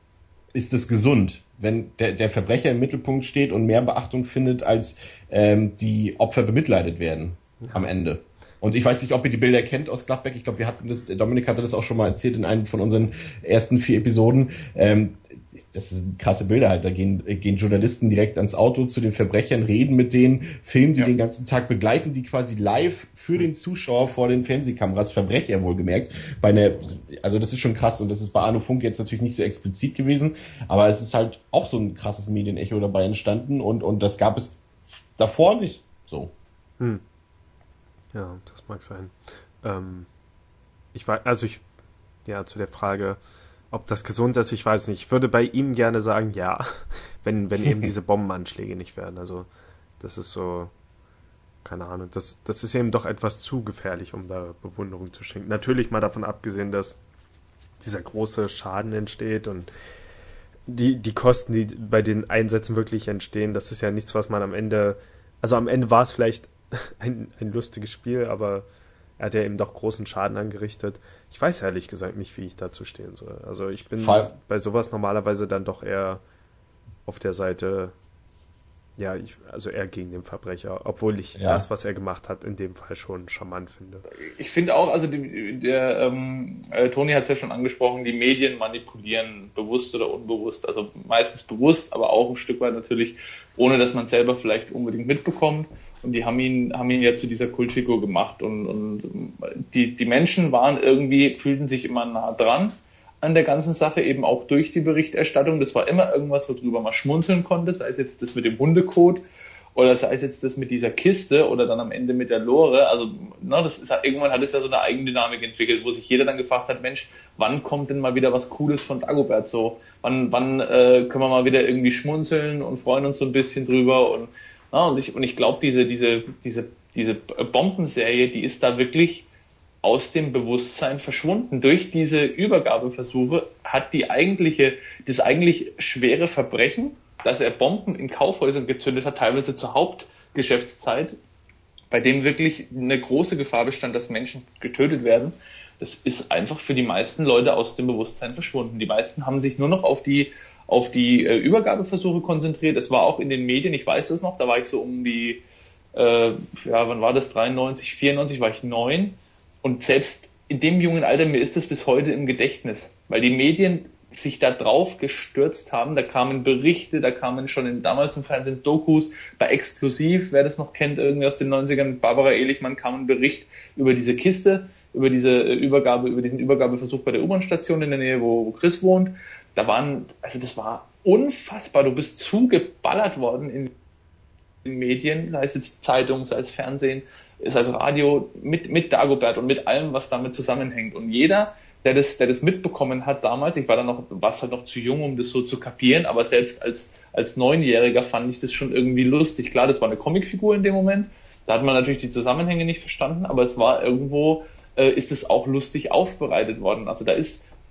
ist das gesund? Wenn der, der Verbrecher im Mittelpunkt steht und mehr Beachtung findet, als ähm, die Opfer bemitleidet werden ja. am Ende. Und ich weiß nicht, ob ihr die Bilder kennt aus Gladbeck. Ich glaube, wir hatten das, Dominik hatte das auch schon mal erzählt in einem von unseren ersten vier Episoden. Ähm, das sind krasse Bilder halt. Da gehen, gehen Journalisten direkt ans Auto zu den Verbrechern, reden mit denen, filmen die ja. den ganzen Tag, begleiten die quasi live für den Zuschauer vor den Fernsehkameras, Verbrecher wohlgemerkt. Bei einer, also das ist schon krass, und das ist bei Arno Funke jetzt natürlich nicht so explizit gewesen, aber es ist halt auch so ein krasses Medienecho dabei entstanden, und, und das gab es davor nicht so. Hm. Ja, das mag sein. Ähm, ich weiß, also ich, ja, zu der Frage, ob das gesund ist, ich weiß nicht. Ich würde bei ihm gerne sagen, ja, wenn, wenn eben diese Bombenanschläge nicht werden. Also, das ist so, keine Ahnung, das, das ist eben doch etwas zu gefährlich, um da Bewunderung zu schenken. Natürlich mal davon abgesehen, dass dieser große Schaden entsteht und die, die Kosten, die bei den Einsätzen wirklich entstehen, das ist ja nichts, was man am Ende, also am Ende war es vielleicht ein, ein lustiges Spiel, aber er hat ja eben doch großen Schaden angerichtet. Ich weiß ehrlich gesagt nicht, wie ich dazu stehen soll. Also ich bin Fall. bei sowas normalerweise dann doch eher auf der Seite, ja, ich, also eher gegen den Verbrecher, obwohl ich ja. das, was er gemacht hat, in dem Fall schon charmant finde. Ich finde auch, also die, der ähm, äh, Toni hat es ja schon angesprochen, die Medien manipulieren bewusst oder unbewusst, also meistens bewusst, aber auch ein Stück weit natürlich, ohne dass man selber vielleicht unbedingt mitbekommt. Und die haben ihn, haben ihn ja zu dieser Kultfigur gemacht, und, und die, die Menschen waren irgendwie, fühlten sich immer nah dran an der ganzen Sache, eben auch durch die Berichterstattung. Das war immer irgendwas, worüber man schmunzeln konnte, sei es jetzt das mit dem Hundekot oder sei es jetzt das mit dieser Kiste oder dann am Ende mit der Lore. Also, na, das ist, irgendwann hat es ja so eine Eigendynamik entwickelt, wo sich jeder dann gefragt hat, Mensch, wann kommt denn mal wieder was Cooles von Dagobert so? Wann, wann äh, können wir mal wieder irgendwie schmunzeln und freuen uns so ein bisschen drüber? Und Ja, und ich, und ich glaube, diese, diese, diese, diese Bombenserie, die ist da wirklich aus dem Bewusstsein verschwunden. Durch diese Übergabeversuche hat die eigentliche, das eigentlich schwere Verbrechen, dass er Bomben in Kaufhäusern gezündet hat, teilweise zur Hauptgeschäftszeit, bei dem wirklich eine große Gefahr bestand, dass Menschen getötet werden, das ist einfach für die meisten Leute aus dem Bewusstsein verschwunden. Die meisten haben sich nur noch auf die auf die äh, Übergabeversuche konzentriert. Es war auch in den Medien, ich weiß das noch, da war ich so um die, äh, ja, wann war das, dreiundneunzig, vierundneunzig, war ich neun. Und selbst in dem jungen Alter, mir ist das bis heute im Gedächtnis, weil die Medien sich da drauf gestürzt haben. Da kamen Berichte, da kamen schon in, damals im Fernsehen Dokus, bei Exklusiv, wer das noch kennt, irgendwie aus den neunzigern, mit Barbara Ehlichmann kam ein Bericht über diese Kiste, über diese Übergabe, über diesen Übergabeversuch bei der U-Bahn-Station in der Nähe, wo, wo Chris wohnt. Da waren, also das war unfassbar. Du bist zugeballert worden in den Medien, sei es jetzt Zeitung, sei es Fernsehen, sei es Radio, mit, mit Dagobert und mit allem, was damit zusammenhängt. Und jeder, der das, der das mitbekommen hat damals, ich war dann noch, war halt noch zu jung, um das so zu kapieren, aber selbst als, als Neunjähriger fand ich das schon irgendwie lustig. Klar, das war eine Comicfigur in dem Moment. Da hat man natürlich die Zusammenhänge nicht verstanden, aber es war irgendwo, äh, ist es auch lustig aufbereitet worden. Also da ist,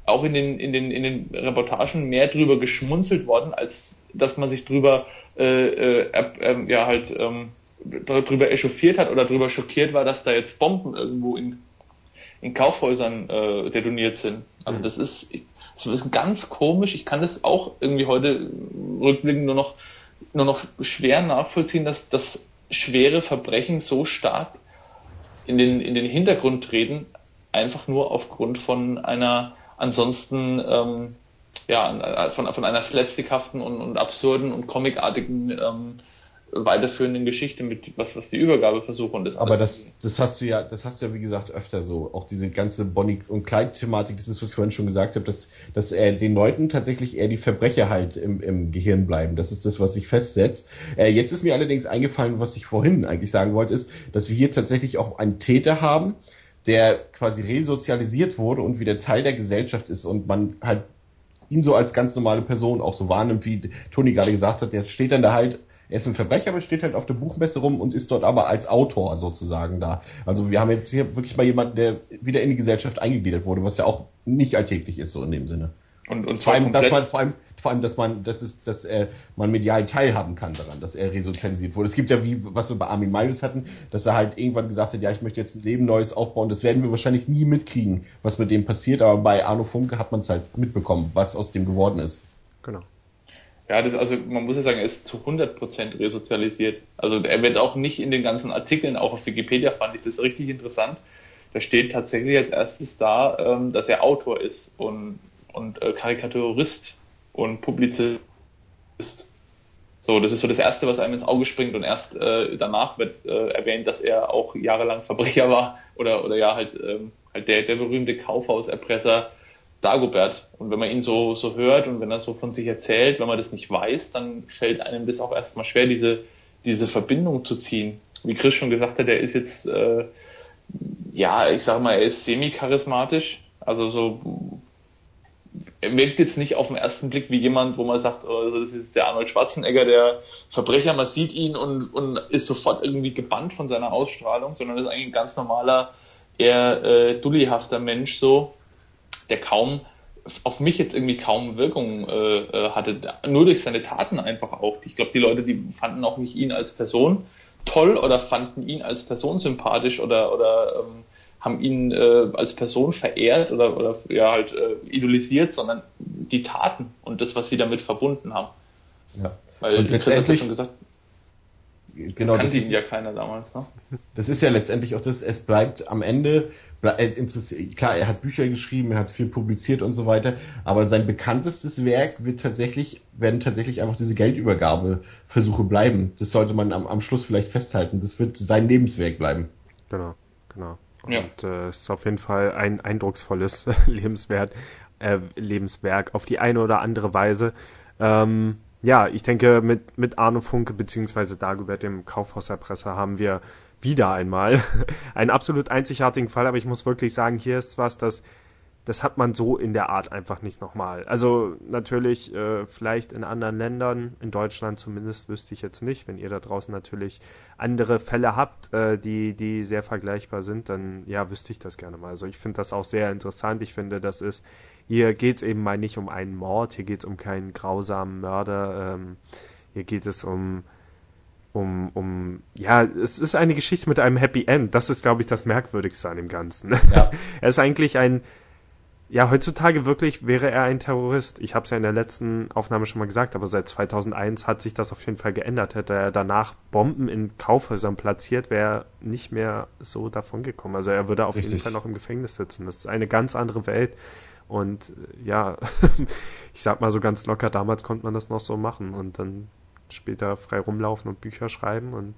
auch in den, in den, in den Reportagen mehr drüber geschmunzelt worden, als dass man sich drüber, äh, äh, äh, ja, halt, ähm, drüber echauffiert hat oder drüber schockiert war, dass da jetzt Bomben irgendwo in, in Kaufhäusern äh, detoniert sind. Also das ist, das ist ganz komisch. Ich kann das auch irgendwie heute rückblickend nur noch, nur noch schwer nachvollziehen, dass das schwere Verbrechen so stark in den, in den Hintergrund treten, einfach nur aufgrund von einer ansonsten, ähm, ja, von, von einer slapstickhaften und, und absurden und comicartigen, ähm, weiterführenden Geschichte mit was was die Übergabeversuche und das aber das das hast du ja das hast du ja wie gesagt öfter so, auch diese ganze Bonnie und Clyde Thematik, das ist, was ich vorhin schon gesagt habe, dass dass er den Leuten tatsächlich eher die Verbrecher halt im im Gehirn bleiben. Das ist das, was sich festsetzt. Äh, jetzt ist mir allerdings eingefallen, was ich vorhin eigentlich sagen wollte, ist, dass wir hier tatsächlich auch einen Täter haben, der quasi resozialisiert wurde und wieder Teil der Gesellschaft ist und man halt ihn so als ganz normale Person auch so wahrnimmt, wie Toni gerade gesagt hat, der steht dann da halt. Er ist ein Verbrecher, aber steht halt auf der Buchmesse rum und ist dort aber als Autor sozusagen da. Also wir haben jetzt hier wirklich mal jemanden, der wieder in die Gesellschaft eingegliedert wurde, was ja auch nicht alltäglich ist, so in dem Sinne. Und, und vor allem, dass man, vor allem, vor allem, dass man, das ist, dass äh, man medial teilhaben kann daran, dass er resozialisiert wurde. Es gibt ja, wie, was wir bei Armin Meiwes hatten, dass er halt irgendwann gesagt hat, ja, ich möchte jetzt ein Leben Neues aufbauen. Das werden wir wahrscheinlich nie mitkriegen, was mit dem passiert, aber bei Arno Funke hat man es halt mitbekommen, was aus dem geworden ist. Genau. Ja, das, also man muss ja sagen, er ist zu hundert Prozent resozialisiert. Also er wird auch nicht in den ganzen Artikeln, auch auf Wikipedia fand ich das richtig interessant. Da steht tatsächlich als erstes da, ähm, dass er Autor ist und, und äh, Karikaturist und Publizist. So, das ist so das Erste, was einem ins Auge springt, und erst äh, danach wird äh, erwähnt, dass er auch jahrelang Verbrecher war oder oder ja halt ähm, halt der der berühmte Kaufhauserpresser Dagobert. Und wenn man ihn so so hört und wenn er so von sich erzählt, wenn man das nicht weiß, dann fällt einem das auch erstmal schwer, diese diese Verbindung zu ziehen. Wie Chris schon gesagt hat, er ist jetzt äh, ja, ich sag mal, er ist semi-charismatisch, also so, er wirkt jetzt nicht auf den ersten Blick wie jemand, wo man sagt, oh, das ist der Arnold Schwarzenegger, der Verbrecher, man sieht ihn und und ist sofort irgendwie gebannt von seiner Ausstrahlung, sondern ist eigentlich ein ganz normaler, eher äh, dullihafter Mensch so, der kaum, auf mich jetzt irgendwie kaum Wirkung äh, hatte, nur durch seine Taten einfach auch. Ich glaube, die Leute, die fanden auch nicht ihn als Person toll oder fanden ihn als Person sympathisch oder oder ähm, haben ihn äh, als Person verehrt oder oder ja halt äh, idolisiert, sondern die Taten und das, was sie damit verbunden haben. Ja. Weil und letztendlich schon gesagt, genau, das kannte das ihn ist, ja keiner damals, ne? Das ist ja letztendlich auch das, es bleibt am Ende, klar, er hat Bücher geschrieben, er hat viel publiziert und so weiter, aber sein bekanntestes Werk wird tatsächlich, werden tatsächlich einfach diese Geldübergabeversuche bleiben. Das sollte man am, am Schluss vielleicht festhalten. Das wird sein Lebenswerk bleiben. Genau, genau. Und ja. äh, es ist auf jeden Fall ein eindrucksvolles Lebenswert, äh, Lebenswerk auf die eine oder andere Weise. Ähm, ja, ich denke, mit, mit Arno Funke beziehungsweise Dagobert, dem Kaufhauserpresser, haben wir wieder einmal einen absolut einzigartigen Fall, aber ich muss wirklich sagen, hier ist was, das, das hat man so in der Art einfach nicht nochmal. Also natürlich äh, vielleicht in anderen Ländern, in Deutschland zumindest wüsste ich jetzt nicht. Wenn ihr da draußen natürlich andere Fälle habt, äh, die, die sehr vergleichbar sind, dann ja, wüsste ich das gerne mal. Also ich finde das auch sehr interessant. Ich finde, das ist, hier geht es eben mal nicht um einen Mord, hier geht es um keinen grausamen Mörder, ähm, hier geht es um Um, um, ja, es ist eine Geschichte mit einem Happy End. Das ist, glaube ich, das Merkwürdigste an dem Ganzen. Ja. Er ist eigentlich ein, ja, heutzutage wirklich wäre er ein Terrorist. Ich habe es ja in der letzten Aufnahme schon mal gesagt, aber seit zweitausendeins hat sich das auf jeden Fall geändert. Hätte er danach Bomben in Kaufhäusern platziert, wäre er nicht mehr so davon gekommen. Also er würde auf Richtig. jeden Fall noch im Gefängnis sitzen. Das ist eine ganz andere Welt. Und ja, ich sag mal so ganz locker, damals konnte man das noch so machen und dann später frei rumlaufen und Bücher schreiben und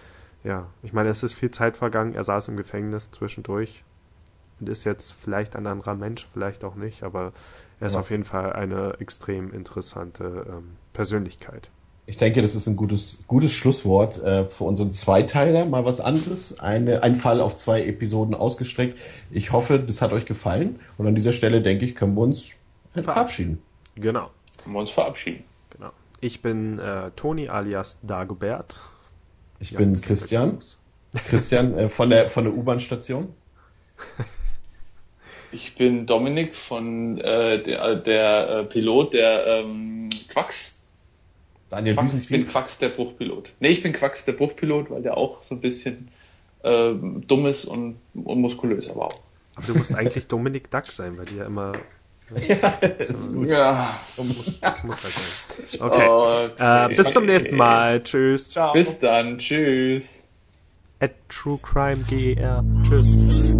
ja, ich meine, es ist viel Zeit vergangen, er saß im Gefängnis zwischendurch und ist jetzt vielleicht ein anderer Mensch, vielleicht auch nicht, aber er ist ja. auf jeden Fall eine extrem interessante ähm, Persönlichkeit. Ich denke, das ist ein gutes gutes Schlusswort äh, für unseren Zweiteiler, mal was anderes, eine, ein Fall auf zwei Episoden ausgestreckt. Ich hoffe, das hat euch gefallen und an dieser Stelle, denke ich, können wir uns verabschieden. Genau. Können wir uns verabschieden. Genau. Ich bin äh, Toni alias Dagobert. Ich ja, bin Christian. Christian äh, von der von der U-Bahn-Station. Ich bin Dominik von äh, der, der äh, Pilot, der ähm, Quax. Daniel Quax, ich bin Quax, der Bruchpilot. Nee, ich bin Quax, der Bruchpilot, weil der auch so ein bisschen äh, dumm ist und, und muskulös, aber auch. Aber du musst eigentlich Dominik Duck sein, weil die ja immer... Ja, das so, ist gut. Ja. Das muss, das muss halt sein. Okay. Okay. Äh, bis zum nächsten Mal. Tschüss. Ciao. Bis dann. Tschüss. At True Crime G E R. Tschüss.